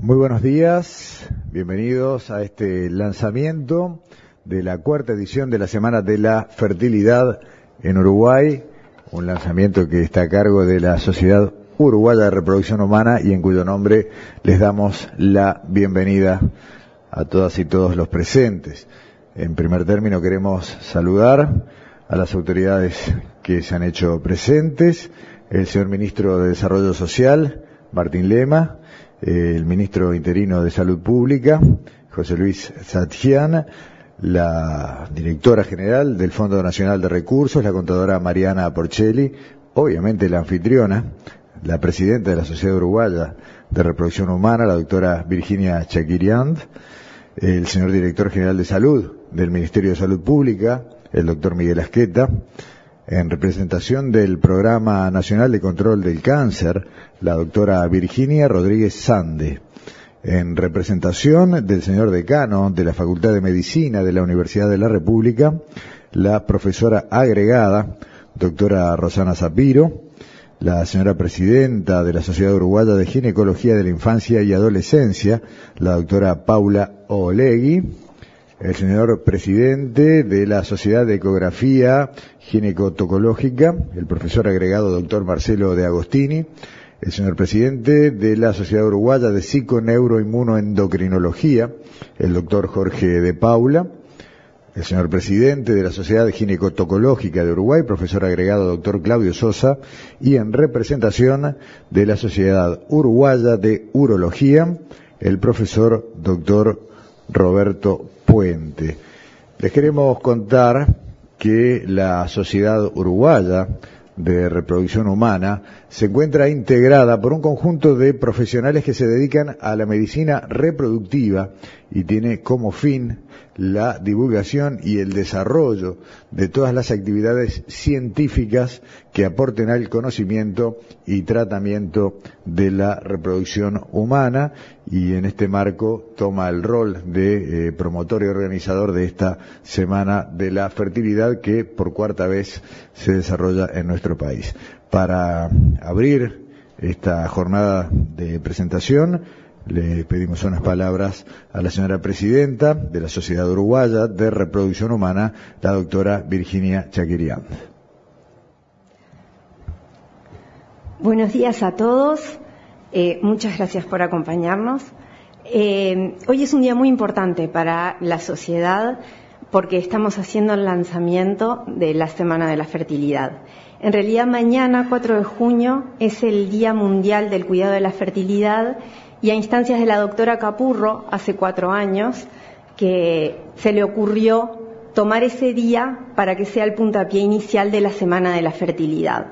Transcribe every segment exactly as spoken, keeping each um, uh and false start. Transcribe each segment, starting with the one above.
Muy buenos días, bienvenidos a este lanzamiento de la cuarta edición de la Semana de la Fertilidad en Uruguay, un lanzamiento que está a cargo de la Sociedad Uruguaya de Reproducción Humana y en cuyo nombre les damos la bienvenida a todas y todos los presentes. En primer término queremos saludar a las autoridades que se han hecho presentes, el señor Ministro de Desarrollo Social, Martín Lema, el Ministro Interino de Salud Pública, José Luis Satjian, la Directora General del Fondo Nacional de Recursos, la Contadora Mariana Porcelli, obviamente la anfitriona, la Presidenta de la Sociedad Uruguaya de Reproducción Humana, la doctora Virginia Chakirian, el señor Director General de Salud del Ministerio de Salud Pública, el doctor Miguel Asqueta, en representación del Programa Nacional de Control del Cáncer, la doctora Virginia Rodríguez Sande, en representación del señor decano de la Facultad de Medicina de la Universidad de la República, la profesora agregada, doctora Rosana Zapiro, la señora presidenta de la Sociedad Uruguaya de Ginecología de la Infancia y Adolescencia, la doctora Paula Olegui, el señor presidente de la Sociedad de Ecografía Ginecotocológica, el profesor agregado doctor Marcelo de Agostini, el señor presidente de la Sociedad Uruguaya de Psiconeuroinmunoendocrinología, el doctor Jorge de Paula, el señor presidente de la Sociedad Ginecotocológica de Uruguay, profesor agregado doctor Claudio Sosa, y en representación de la Sociedad Uruguaya de Urología, el profesor doctor Roberto Puente. Les queremos contar que la Sociedad Uruguaya de Reproducción Humana se encuentra integrada por un conjunto de profesionales que se dedican a la medicina reproductiva y tiene como fin la divulgación y el desarrollo de todas las actividades científicas que aporten al conocimiento y tratamiento de la reproducción humana, y en este marco toma el rol de eh, promotor y organizador de esta Semana de la Fertilidad que por cuarta vez se desarrolla en nuestro país. Para abrir esta jornada de presentación, le pedimos unas palabras a la señora presidenta de la Sociedad Uruguaya de Reproducción Humana, la doctora Virginia Chakirian. Buenos días a todos, eh, muchas gracias por acompañarnos. Eh, hoy es un día muy importante para la sociedad porque estamos haciendo el lanzamiento de la Semana de la Fertilidad. En realidad mañana, cuatro de junio, es el Día Mundial del Cuidado de la Fertilidad, y a instancias de la doctora Capurro, hace cuatro años, que se le ocurrió tomar ese día para que sea el puntapié inicial de la Semana de la Fertilidad.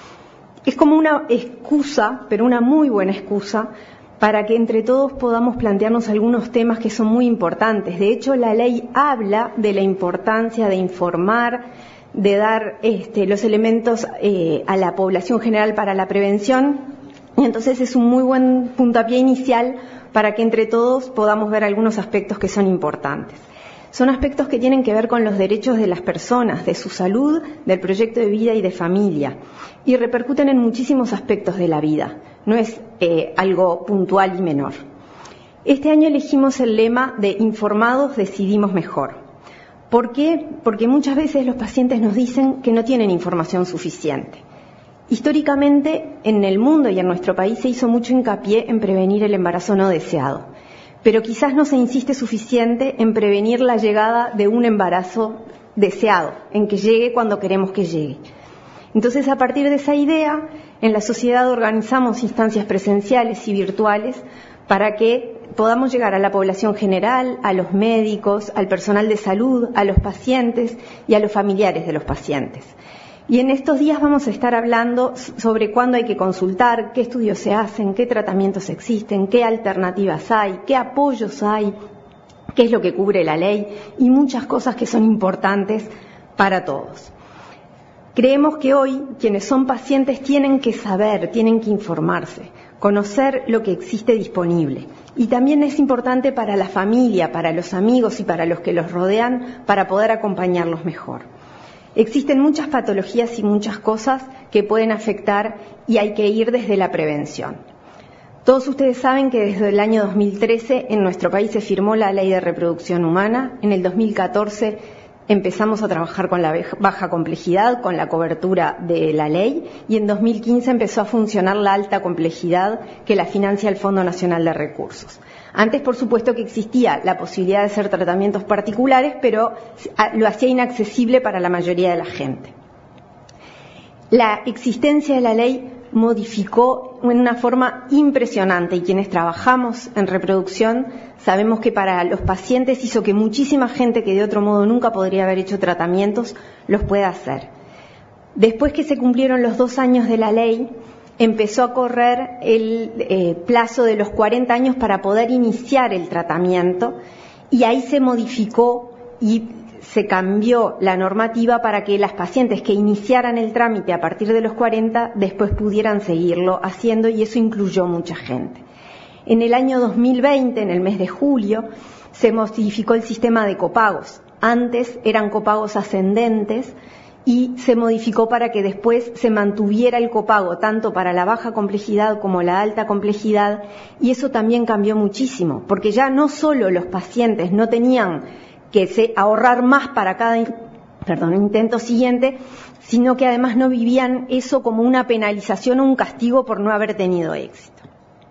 Es como una excusa, pero una muy buena excusa, para que entre todos podamos plantearnos algunos temas que son muy importantes. De hecho, la ley habla de la importancia de informar, de dar este, los elementos eh, a la población general para la prevención. Y entonces es un muy buen puntapié inicial para que entre todos podamos ver algunos aspectos que son importantes. Son aspectos que tienen que ver con los derechos de las personas, de su salud, del proyecto de vida y de familia, y repercuten en muchísimos aspectos de la vida. No es eh, algo puntual y menor. Este año elegimos el lema de informados decidimos mejor. ¿Por qué? Porque muchas veces los pacientes nos dicen que no tienen información suficiente. Históricamente, en el mundo y en nuestro país se hizo mucho hincapié en prevenir el embarazo no deseado, pero quizás no se insiste suficiente en prevenir la llegada de un embarazo deseado, en que llegue cuando queremos que llegue. Entonces, a partir de esa idea, en la sociedad organizamos instancias presenciales y virtuales para que podamos llegar a la población general, a los médicos, al personal de salud, a los pacientes y a los familiares de los pacientes. Y en estos días vamos a estar hablando sobre cuándo hay que consultar, qué estudios se hacen, qué tratamientos existen, qué alternativas hay, qué apoyos hay, qué es lo que cubre la ley y muchas cosas que son importantes para todos. Creemos que hoy quienes son pacientes tienen que saber, tienen que informarse, conocer lo que existe disponible. Y también es importante para la familia, para los amigos y para los que los rodean, para poder acompañarlos mejor. Existen muchas patologías y muchas cosas que pueden afectar y hay que ir desde la prevención. Todos ustedes saben que desde el año dos mil trece en nuestro país se firmó la Ley de Reproducción Humana. En el dos mil catorce empezamos a trabajar con la baja complejidad, con la cobertura de la ley, y en dos mil quince empezó a funcionar la alta complejidad que la financia el Fondo Nacional de Recursos. Antes, por supuesto, que existía la posibilidad de hacer tratamientos particulares, pero lo hacía inaccesible para la mayoría de la gente. La existencia de la ley modificó en una forma impresionante, y quienes trabajamos en reproducción sabemos que para los pacientes hizo que muchísima gente que de otro modo nunca podría haber hecho tratamientos los pueda hacer. Después que se cumplieron los dos años de la ley, empezó a correr el eh, plazo de los cuarenta años para poder iniciar el tratamiento, y ahí se modificó y se cambió la normativa para que las pacientes que iniciaran el trámite a partir de los cuarenta después pudieran seguirlo haciendo, y eso incluyó mucha gente. En el año dos mil veinte, en el mes de julio, se modificó el sistema de copagos. Antes eran copagos ascendentes y se modificó para que después se mantuviera el copago tanto para la baja complejidad como la alta complejidad, y eso también cambió muchísimo, porque ya no solo los pacientes no tenían que se ahorrar más para cada perdón, intento siguiente, sino que además no vivían eso como una penalización o un castigo por no haber tenido éxito.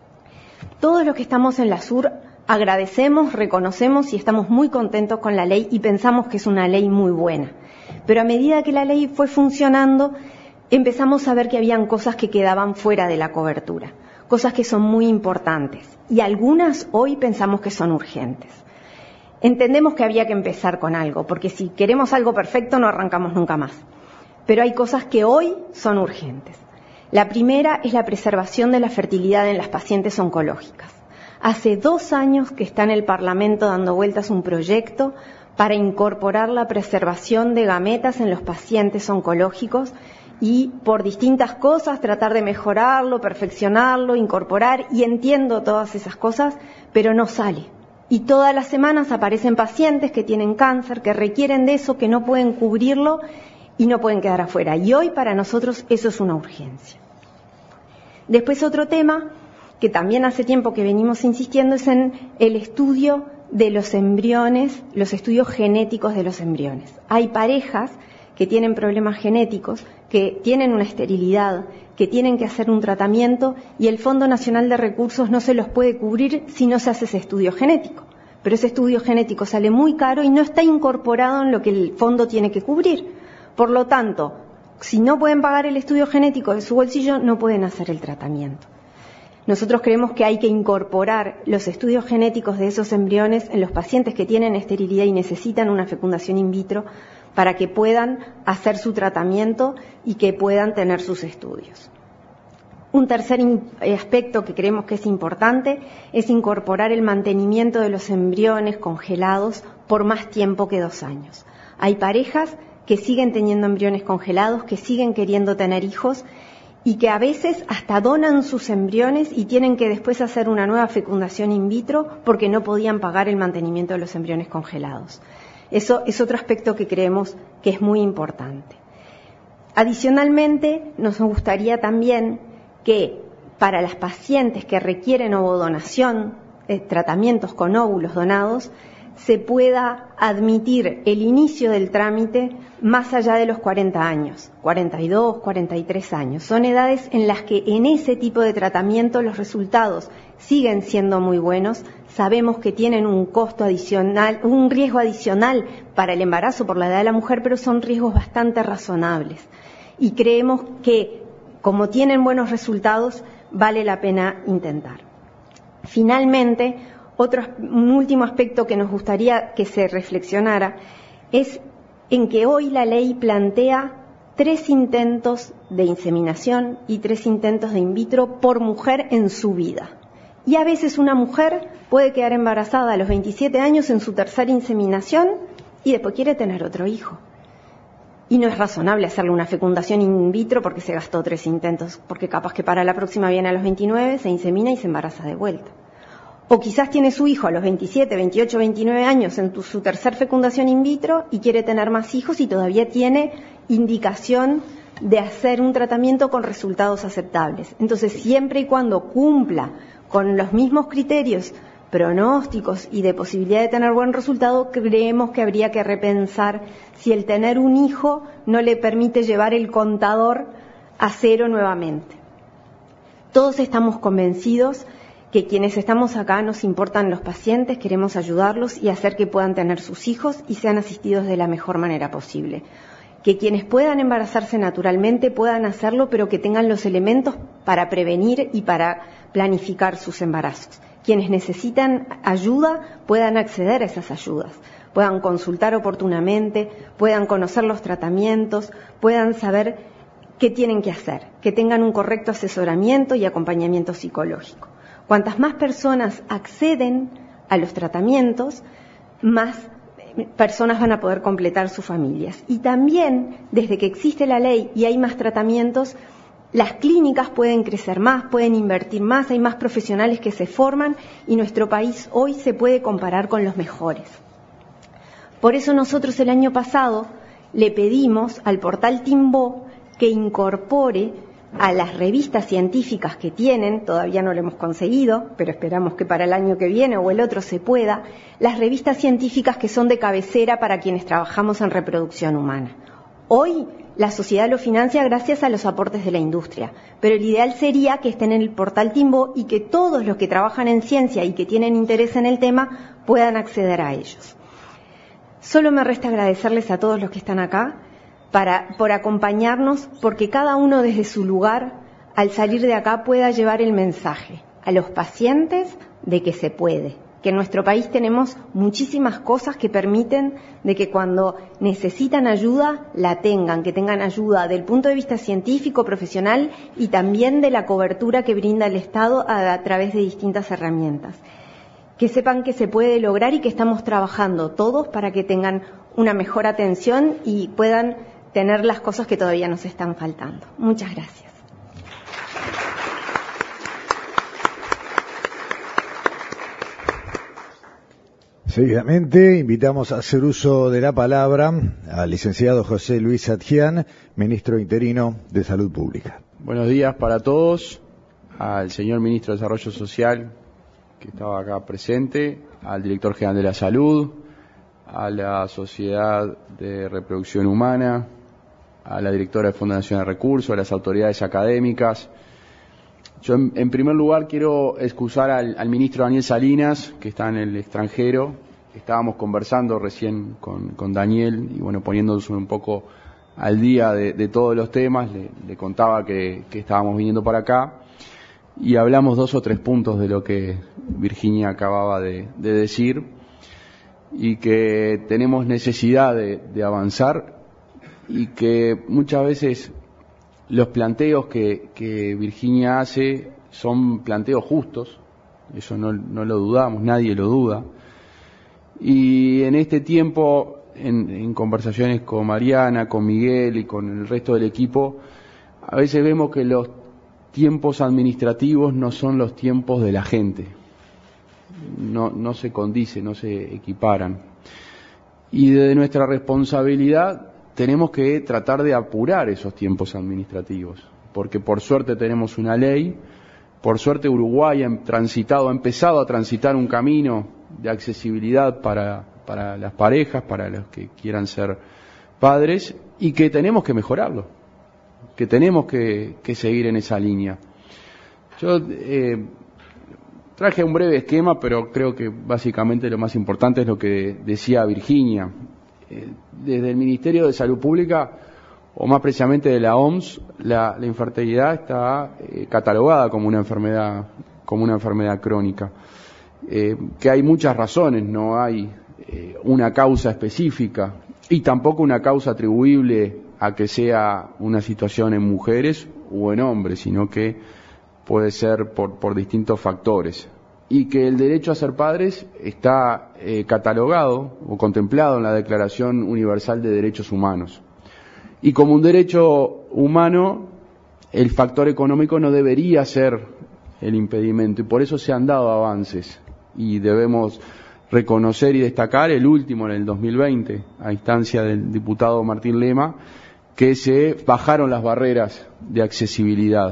Todos los que estamos en la SUR agradecemos, reconocemos y estamos muy contentos con la ley y pensamos que es una ley muy buena. Pero a medida que la ley fue funcionando, empezamos a ver que habían cosas que quedaban fuera de la cobertura, cosas que son muy importantes, y algunas hoy pensamos que son urgentes. Entendemos que había que empezar con algo, porque si queremos algo perfecto no arrancamos nunca más. Pero hay cosas que hoy son urgentes. La primera es la preservación de la fertilidad en las pacientes oncológicas. Hace dos años que está en el Parlamento dando vueltas un proyecto para incorporar la preservación de gametas en los pacientes oncológicos y por distintas cosas tratar de mejorarlo, perfeccionarlo, incorporar, y entiendo todas esas cosas, pero no sale. Y todas las semanas aparecen pacientes que tienen cáncer, que requieren de eso, que no pueden cubrirlo y no pueden quedar afuera. Y hoy para nosotros eso es una urgencia. Después otro tema que también hace tiempo que venimos insistiendo es en el estudio de los embriones, los estudios genéticos de los embriones. Hay parejas que tienen problemas genéticos, que tienen una esterilidad, que tienen que hacer un tratamiento, y el Fondo Nacional de Recursos no se los puede cubrir si no se hace ese estudio genético. Pero ese estudio genético sale muy caro y no está incorporado en lo que el fondo tiene que cubrir. Por lo tanto, si no pueden pagar el estudio genético de su bolsillo, no pueden hacer el tratamiento. Nosotros creemos que hay que incorporar los estudios genéticos de esos embriones en los pacientes que tienen esterilidad y necesitan una fecundación in vitro, para que puedan hacer su tratamiento y que puedan tener sus estudios. Un tercer aspecto que creemos que es importante es incorporar el mantenimiento de los embriones congelados por más tiempo que dos años. Hay parejas que siguen teniendo embriones congelados, que siguen queriendo tener hijos y que a veces hasta donan sus embriones y tienen que después hacer una nueva fecundación in vitro porque no podían pagar el mantenimiento de los embriones congelados. Eso es otro aspecto que creemos que es muy importante. Adicionalmente, nos gustaría también que para las pacientes que requieren ovodonación, eh, tratamientos con óvulos donados, se pueda admitir el inicio del trámite más allá de los cuarenta años, cuarenta y dos, cuarenta y tres años. Son edades en las que en ese tipo de tratamiento los resultados siguen siendo muy buenos. Sabemos que tienen un costo adicional, un riesgo adicional para el embarazo por la edad de la mujer, pero son riesgos bastante razonables. Y creemos que, como tienen buenos resultados, vale la pena intentar. Finalmente, otro, un último aspecto que nos gustaría que se reflexionara es en que hoy la ley plantea tres intentos de inseminación y tres intentos de in vitro por mujer en su vida. Y a veces una mujer puede quedar embarazada a los veintisiete años en su tercera inseminación y después quiere tener otro hijo. Y no es razonable hacerle una fecundación in vitro porque se gastó tres intentos, porque capaz que para la próxima viene a los veintinueve, se insemina y se embaraza de vuelta. O quizás tiene su hijo a los veintisiete, veintiocho, veintinueve años en tu, su tercer fecundación in vitro y quiere tener más hijos y todavía tiene indicación de hacer un tratamiento con resultados aceptables. Entonces, siempre y cuando cumpla con los mismos criterios pronósticos y de posibilidad de tener buen resultado, creemos que habría que repensar si el tener un hijo no le permite llevar el contador a cero nuevamente. Todos estamos convencidos que quienes estamos acá nos importan los pacientes, queremos ayudarlos y hacer que puedan tener sus hijos y sean asistidos de la mejor manera posible. Que quienes puedan embarazarse naturalmente puedan hacerlo, pero que tengan los elementos para prevenir y para planificar sus embarazos. Quienes necesitan ayuda puedan acceder a esas ayudas, puedan consultar oportunamente, puedan conocer los tratamientos, puedan saber qué tienen que hacer, que tengan un correcto asesoramiento y acompañamiento psicológico. Cuantas más personas acceden a los tratamientos, más personas van a poder completar sus familias. Y también, desde que existe la ley y hay más tratamientos, las clínicas pueden crecer más, pueden invertir más, hay más profesionales que se forman y nuestro país hoy se puede comparar con los mejores. Por eso nosotros el año pasado le pedimos al portal Timbó que incorpore a las revistas científicas que tienen, todavía no lo hemos conseguido, pero esperamos que para el año que viene o el otro se pueda, las revistas científicas que son de cabecera para quienes trabajamos en reproducción humana. Hoy la sociedad lo financia gracias a los aportes de la industria, pero el ideal sería que estén en el portal Timbó y que todos los que trabajan en ciencia y que tienen interés en el tema puedan acceder a ellos. Solo me resta agradecerles a todos los que están acá para, por acompañarnos, porque cada uno desde su lugar, al salir de acá, pueda llevar el mensaje a los pacientes de que se puede, que en nuestro país tenemos muchísimas cosas que permiten de que cuando necesitan ayuda, la tengan, que tengan ayuda del punto de vista científico, profesional y también de la cobertura que brinda el Estado a, a través de distintas herramientas. Que sepan que se puede lograr y que estamos trabajando todos para que tengan una mejor atención y puedan tener las cosas que todavía nos están faltando. Muchas gracias. Seguidamente invitamos a hacer uso de la palabra al licenciado José Luis Adjian, ministro interino de Salud Pública. Buenos días para todos, al señor ministro de Desarrollo Social que estaba acá presente, al director general de la Salud, a la Sociedad de Reproducción Humana, a la directora de Fondo Nacional de Recursos, a las autoridades académicas. Yo, en, en primer lugar, quiero excusar al, al ministro Daniel Salinas, que está en el extranjero. Estábamos conversando recién con, con Daniel y, bueno, poniéndonos un poco al día de, de todos los temas. Le, le contaba que, que estábamos viniendo para acá y hablamos dos o tres puntos de lo que Virginia acababa de, de decir y que tenemos necesidad de, de avanzar y que muchas veces los planteos que, que Virginia hace son planteos justos, eso no, no lo dudamos, nadie lo duda. Y en este tiempo, en, en conversaciones con Mariana, con Miguel y con el resto del equipo, a veces vemos que los tiempos administrativos no son los tiempos de la gente, no, no se condicen, no se equiparan. Y desde nuestra responsabilidad tenemos que tratar de apurar esos tiempos administrativos, porque por suerte tenemos una ley, por suerte Uruguay ha transitado, ha empezado a transitar un camino de accesibilidad para, para las parejas, para los que quieran ser padres, y que tenemos que mejorarlo, que tenemos que, que seguir en esa línea. Yo eh, traje un breve esquema, pero creo que básicamente lo más importante es lo que decía Virginia. Desde el Ministerio de Salud Pública, o más precisamente de la O M S, la, la infertilidad está eh, catalogada como una enfermedad, como una enfermedad crónica. Eh, que hay muchas razones, no hay eh, una causa específica y tampoco una causa atribuible a que sea una situación en mujeres o en hombres, sino que puede ser por, por distintos factores. Y que el derecho a ser padres está eh, catalogado o contemplado en la Declaración Universal de Derechos Humanos. Y como un derecho humano, el factor económico no debería ser el impedimento, y por eso se han dado avances. Y debemos reconocer y destacar el último en el dos mil veinte, a instancia del diputado Martín Lema, que se bajaron las barreras de accesibilidad.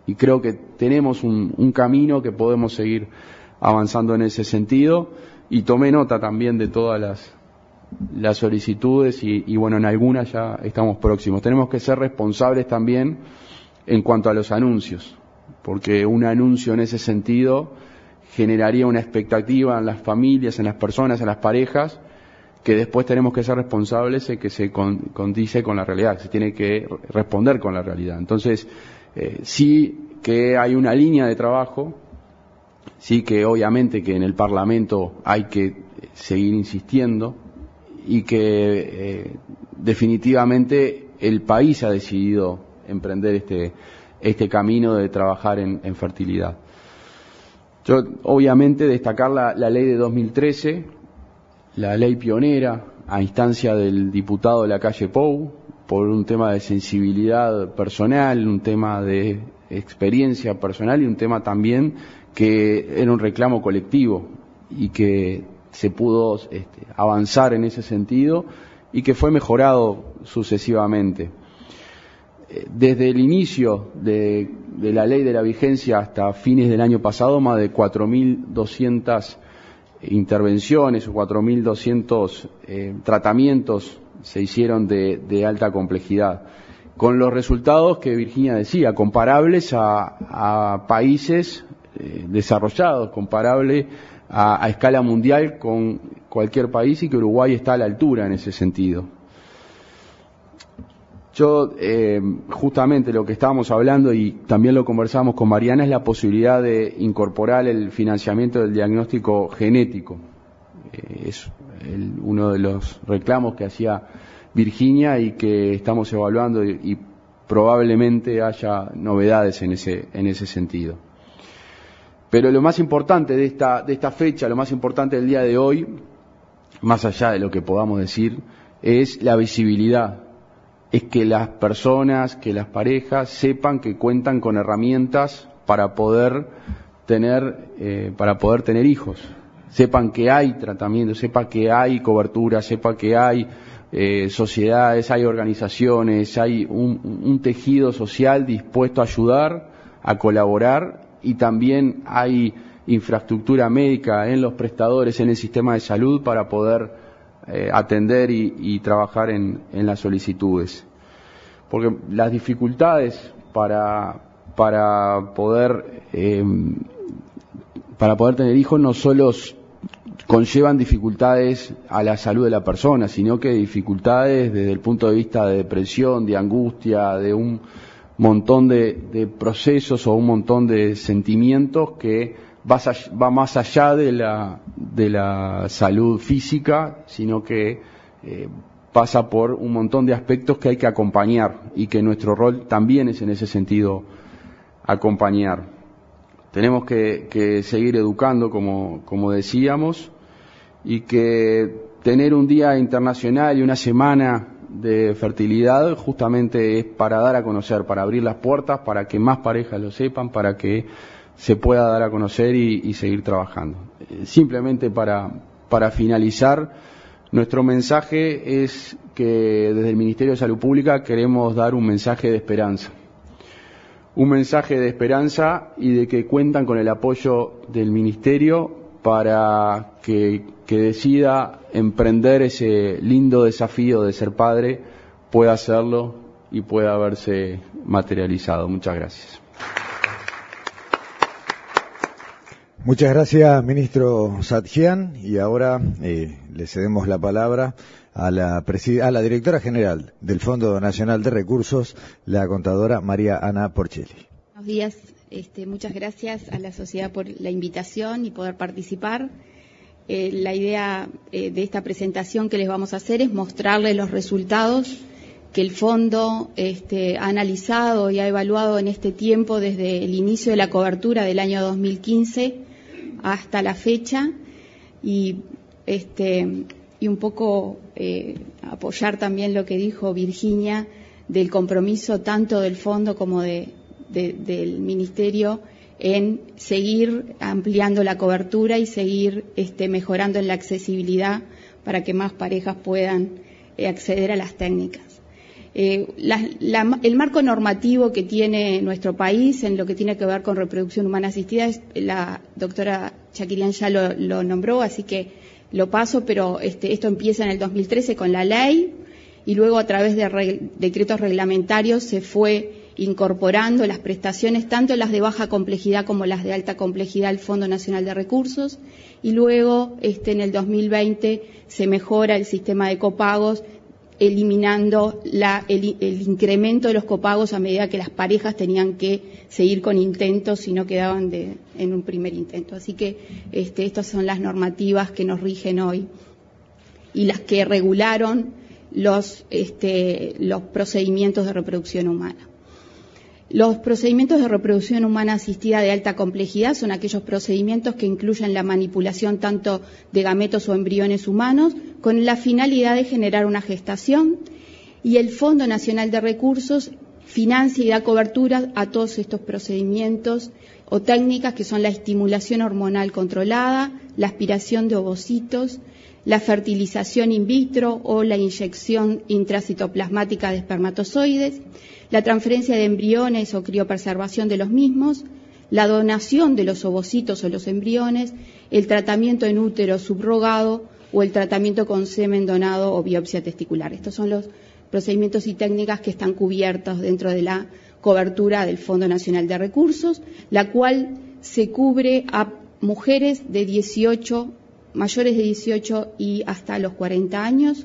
y creo que tenemos un, un camino que podemos seguir avanzando en ese sentido, y tomé nota también de todas las, las solicitudes y, y bueno, en algunas ya estamos próximos. Tenemos que ser responsables también en cuanto a los anuncios, porque un anuncio en ese sentido generaría una expectativa en las familias, en las personas, en las parejas, que después tenemos que ser responsables de que se condice con la realidad, que se tiene que responder con la realidad. Entonces, eh, sí que hay una línea de trabajo, sí que obviamente que en el Parlamento hay que seguir insistiendo y que eh, definitivamente el país ha decidido emprender este, este camino de trabajar en, en fertilidad. Yo, obviamente, destacar la, la ley de dos mil trece, la ley pionera, a instancia del diputado de la calle Pou, por un tema de sensibilidad personal, un tema de experiencia personal y un tema también que era un reclamo colectivo y que se pudo este, avanzar en ese sentido y que fue mejorado sucesivamente. Desde el inicio de, de la ley de la vigencia hasta fines del año pasado, más de cuatro mil doscientas intervenciones o cuatro mil doscientos eh, tratamientos se hicieron de, de alta complejidad, con los resultados que Virginia decía, comparables a, a países eh, desarrollados, comparable a, a escala mundial con cualquier país, y que Uruguay está a la altura en ese sentido. Yo, eh, justamente lo que estábamos hablando y también lo conversamos con Mariana, es la posibilidad de incorporar el financiamiento del diagnóstico genético. Eh, es el, uno de los reclamos que hacía Virginia y que estamos evaluando, y, y probablemente haya novedades en ese, en ese sentido. Pero lo más importante de esta, de esta fecha, lo más importante del día de hoy, más allá de lo que podamos decir, es la visibilidad. Es que las personas, que las parejas sepan que cuentan con herramientas para poder tener, eh, para poder tener hijos. Sepan que hay tratamiento, sepan que hay cobertura, sepan que hay eh, sociedades, hay organizaciones, hay un, un tejido social dispuesto a ayudar, a colaborar, y también hay infraestructura médica en los prestadores, en el sistema de salud, para poder Eh, atender y, y trabajar en, en las solicitudes, porque las dificultades para para poder eh, para poder tener hijos no solo conllevan dificultades a la salud de la persona, sino que dificultades desde el punto de vista de depresión, de angustia, de un montón de, de procesos o un montón de sentimientos que va más allá de la, de la salud física, sino que eh, pasa por un montón de aspectos que hay que acompañar, y que nuestro rol también es en ese sentido acompañar. Tenemos que, que seguir educando, como, como decíamos, y que tener un día internacional y una semana de fertilidad justamente es para dar a conocer, para abrir las puertas, para que más parejas lo sepan, para que se pueda dar a conocer y, y seguir trabajando. Simplemente para, para finalizar, nuestro mensaje es que desde el Ministerio de Salud Pública queremos dar un mensaje de esperanza. Un mensaje de esperanza y de que cuentan con el apoyo del Ministerio para que, que decida emprender ese lindo desafío de ser padre, pueda hacerlo y pueda verse materializado. Muchas gracias. Muchas gracias, ministro Satjian, y ahora eh, le cedemos la palabra a la, a la directora general del Fondo Nacional de Recursos, la contadora María Ana Porchelli. Buenos días, este, muchas gracias a la sociedad por la invitación y poder participar. Eh, la idea eh, de esta presentación que les vamos a hacer es mostrarles los resultados que el Fondo este, ha analizado y ha evaluado en este tiempo, desde el inicio de la cobertura del año dos mil quince hasta la fecha, y este y un poco eh, apoyar también lo que dijo Virginia del compromiso tanto del Fondo como de, de, del Ministerio en seguir ampliando la cobertura y seguir este, mejorando en la accesibilidad para que más parejas puedan eh, acceder a las técnicas. Eh, la, la, el marco normativo que tiene nuestro país en lo que tiene que ver con reproducción humana asistida, es, la doctora Chakirian ya lo, lo nombró, así que lo paso, pero este, esto empieza en el dos mil trece con la ley y luego a través de re, decretos reglamentarios se fue incorporando las prestaciones, tanto las de baja complejidad como las de alta complejidad al Fondo Nacional de Recursos, y luego este, en el dos mil veinte se mejora el sistema de copagos, eliminando la, el, el incremento de los copagos a medida que las parejas tenían que seguir con intentos si no quedaban de, en un primer intento. Así que este, estas son las normativas que nos rigen hoy y las que regularon los, este, los procedimientos de reproducción humana. Los procedimientos de reproducción humana asistida de alta complejidad son aquellos procedimientos que incluyen la manipulación tanto de gametos o embriones humanos con la finalidad de generar una gestación, y el Fondo Nacional de Recursos financia y da cobertura a todos estos procedimientos o técnicas que son la estimulación hormonal controlada, la aspiración de ovocitos, la fertilización in vitro o la inyección intracitoplasmática de espermatozoides, la transferencia de embriones o criopreservación de los mismos, la donación de los ovocitos o los embriones, el tratamiento en útero subrogado o el tratamiento con semen donado o biopsia testicular. Estos son los procedimientos y técnicas que están cubiertos dentro de la cobertura del Fondo Nacional de Recursos, la cual se cubre a mujeres de dieciocho, mayores de dieciocho y hasta los cuarenta años,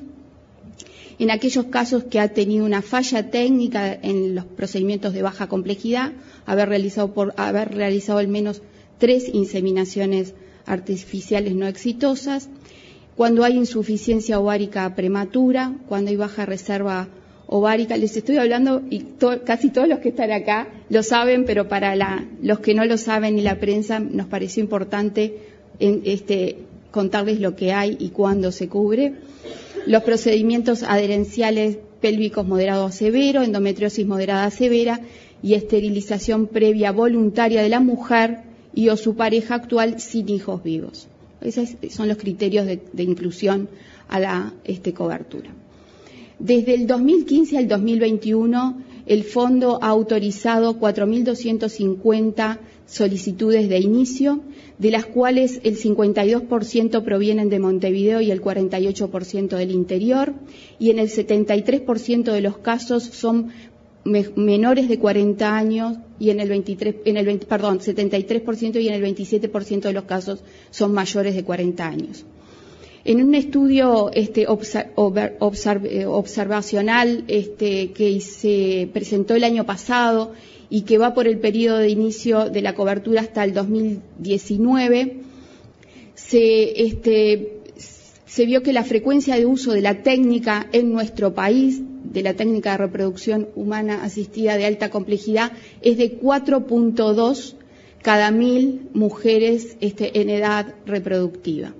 en aquellos casos que ha tenido una falla técnica en los procedimientos de baja complejidad, haber realizado, por, haber realizado al menos tres inseminaciones artificiales no exitosas, cuando hay insuficiencia ovárica prematura, cuando hay baja reserva ovárica. Les estoy hablando, y to, casi todos los que están acá lo saben, pero para la, los que no lo saben y la prensa nos pareció importante en, este, contarles lo que hay y cuándo se cubre. Los procedimientos adherenciales pélvicos moderado a severo, endometriosis moderada a severa y esterilización previa voluntaria de la mujer y o su pareja actual sin hijos vivos. Esos son los criterios de, de inclusión a la este, cobertura. Desde el dos mil quince al dos mil veintiuno, el Fondo ha autorizado cuatro mil doscientas cincuenta solicitudes de inicio, de las cuales el cincuenta y dos por ciento provienen de Montevideo y el cuarenta y ocho por ciento del interior, y en el setenta y tres por ciento de los casos son me, menores de cuarenta años y en el veintitrés, en el veinte, perdón, setenta y tres por ciento y en el veintisiete por ciento de los casos son mayores de cuarenta años. En un estudio este, observ, observ, observacional este, que se presentó el año pasado y que va por el periodo de inicio de la cobertura hasta el dos mil diecinueve, se, este, se vio que la frecuencia de uso de la técnica en nuestro país, de la técnica de reproducción humana asistida de alta complejidad, es de cuatro punto dos cada mil mujeres este, en edad reproductiva.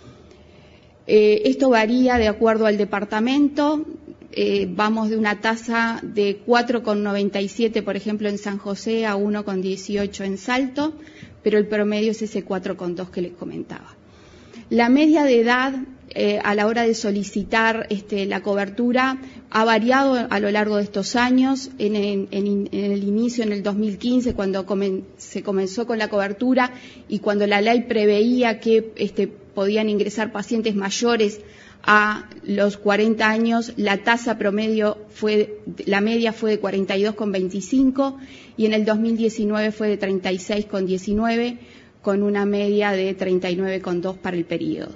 Eh, esto varía de acuerdo al departamento. Eh, vamos de una tasa de cuatro coma noventa y siete, por ejemplo, en San José, a uno coma dieciocho en Salto, pero el promedio es ese cuatro coma dos que les comentaba. La media de edad eh, a la hora de solicitar este, la cobertura ha variado a lo largo de estos años. En, en, en, en el inicio, en el dos mil quince, cuando comen, se comenzó con la cobertura y cuando la ley preveía que este, podían ingresar pacientes mayores a los cuarenta años, la tasa promedio fue, la media fue de cuarenta y dos coma veinticinco y en el dos mil diecinueve fue de treinta y seis coma diecinueve, con una media de treinta y nueve coma dos para el periodo.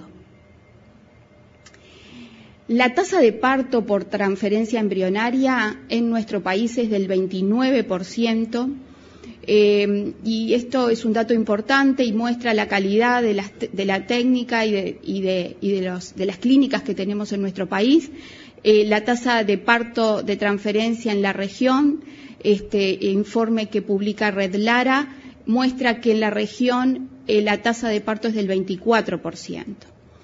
La tasa de parto por transferencia embrionaria en nuestro país es del veintinueve por ciento. Eh, y esto es un dato importante y muestra la calidad de la, de la técnica y, de, y, de, y de, los, de las clínicas que tenemos en nuestro país. Eh, la tasa de parto de transferencia en la región, este informe que publica Red Lara, muestra que en la región eh, la tasa de parto es del veinticuatro por ciento.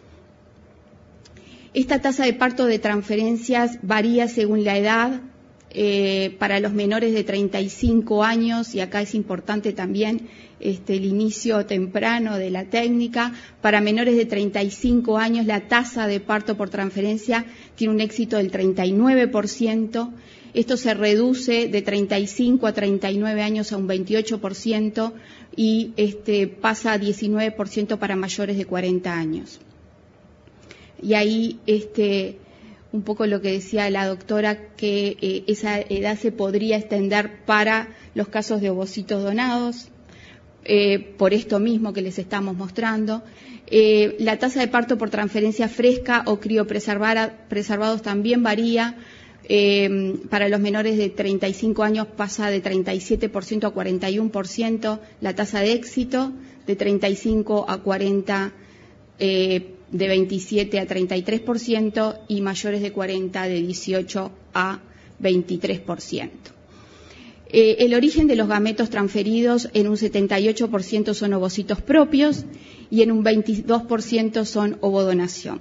Esta tasa de parto de transferencias varía según la edad. Eh, para los menores de treinta y cinco años, y acá es importante también este, el inicio temprano de la técnica, para menores de treinta y cinco años la tasa de parto por transferencia tiene un éxito del treinta y nueve por ciento, Esto se reduce de treinta y cinco a treinta y nueve años a un veintiocho por ciento y este, pasa a diecinueve por ciento para mayores de cuarenta años. Y ahí, este, un poco lo que decía la doctora, que eh, esa edad se podría extender para los casos de ovocitos donados, eh, por esto mismo que les estamos mostrando. Eh, la tasa de parto por transferencia fresca o criopreservados también varía. Eh, para los menores de treinta y cinco años pasa de treinta y siete por ciento a cuarenta y uno por ciento la tasa de éxito, de treinta y cinco a cuarenta eh, de veintisiete a treinta y tres por ciento y mayores de cuarenta de dieciocho a veintitrés por ciento. Eh, el origen de los gametos transferidos en un setenta y ocho por ciento son ovocitos propios y en un veintidós por ciento son ovodonación.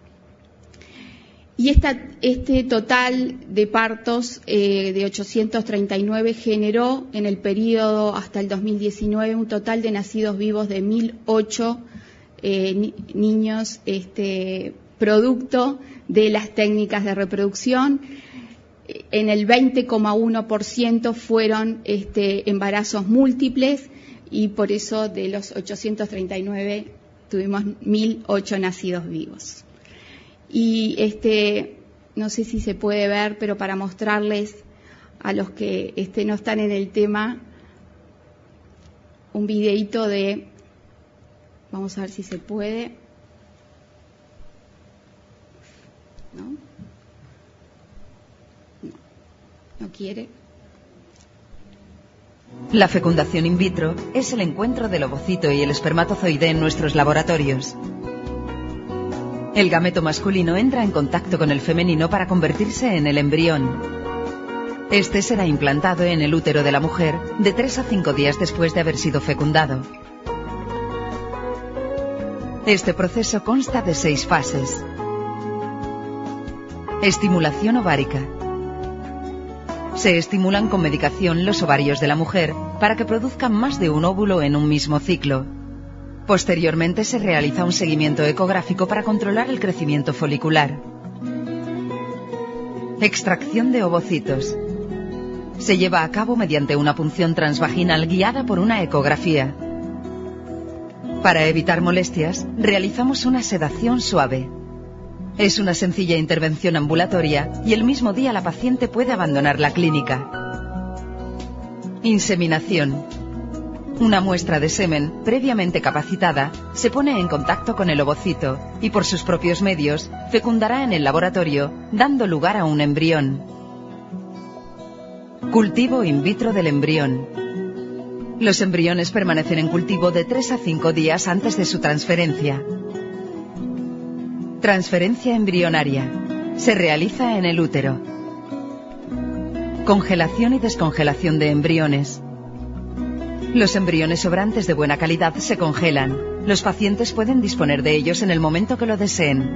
Y esta, este total de partos eh, de ochocientos treinta y nueve generó en el periodo hasta el dos mil diecinueve un total de nacidos vivos de mil ocho eh, ni, niños este, producto de las técnicas de reproducción. En el veinte coma uno por ciento fueron este, embarazos múltiples y por eso de los ochocientos treinta y nueve tuvimos mil ocho nacidos vivos. Y este, no sé si se puede ver, pero para mostrarles a los que este, no están en el tema, un videíto de, vamos a ver si se puede, ¿no? No, no quiere. La fecundación in vitro es el encuentro del ovocito y el espermatozoide en nuestros laboratorios. El gameto masculino entra en contacto con el femenino para convertirse en el embrión. Este será implantado en el útero de la mujer de tres a cinco días después de haber sido fecundado. Este proceso consta de seis fases. Estimulación ovárica. Se estimulan con medicación los ovarios de la mujer para que produzcan más de un óvulo en un mismo ciclo. Posteriormente se realiza un seguimiento ecográfico para controlar el crecimiento folicular. Extracción de ovocitos. Se lleva a cabo mediante una punción transvaginal guiada por una ecografía. Para evitar molestias, realizamos una sedación suave. Es una sencilla intervención ambulatoria y el mismo día la paciente puede abandonar la clínica. Inseminación. Una muestra de semen previamente capacitada se pone en contacto con el ovocito y por sus propios medios fecundará en el laboratorio, dando lugar a un embrión. Cultivo in vitro del embrión. Los embriones permanecen en cultivo de tres a cinco días antes de su transferencia. Transferencia embrionaria. Se realiza en el útero. Congelación y descongelación de embriones. Los embriones sobrantes de buena calidad se congelan. Los pacientes pueden disponer de ellos en el momento que lo deseen.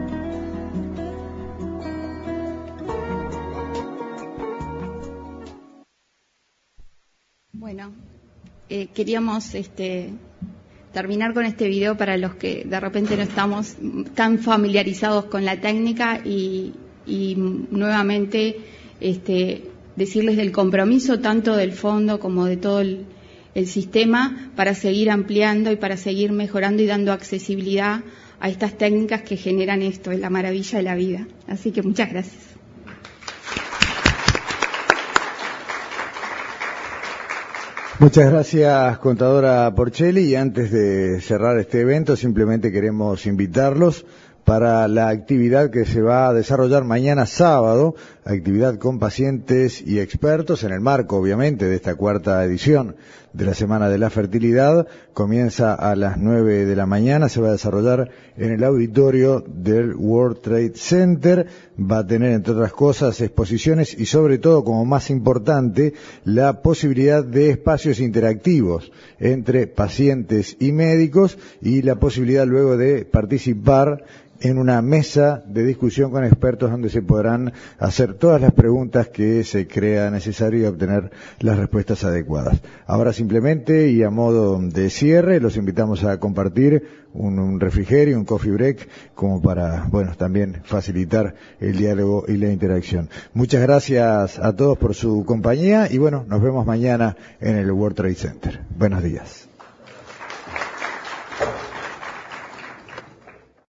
Bueno, eh, queríamos este, terminar con este video para los que de repente no estamos tan familiarizados con la técnica y, y nuevamente este, decirles del compromiso tanto del fondo como de todo el el sistema para seguir ampliando y para seguir mejorando y dando accesibilidad a estas técnicas que generan esto, es la maravilla de la vida. Así que muchas gracias. Muchas gracias, contadora Porchelli, y antes de cerrar este evento simplemente queremos invitarlos para la actividad que se va a desarrollar mañana sábado, actividad con pacientes y expertos en el marco, obviamente, de esta cuarta edición de la Semana de la Fertilidad. Comienza a las nueve de la mañana, se va a desarrollar en el auditorio del World Trade Center. Va a tener, entre otras cosas, exposiciones y, sobre todo, como más importante, la posibilidad de espacios interactivos entre pacientes y médicos y la posibilidad luego de participar en una mesa de discusión con expertos donde se podrán hacer todas las preguntas que se crea necesario y obtener las respuestas adecuadas. Ahora simplemente y a modo de cierre los invitamos a compartir un, un refrigerio, un coffee break, como para, bueno, también facilitar el diálogo y la interacción. Muchas gracias a todos por su compañía y bueno, nos vemos mañana en el World Trade Center. Buenos días.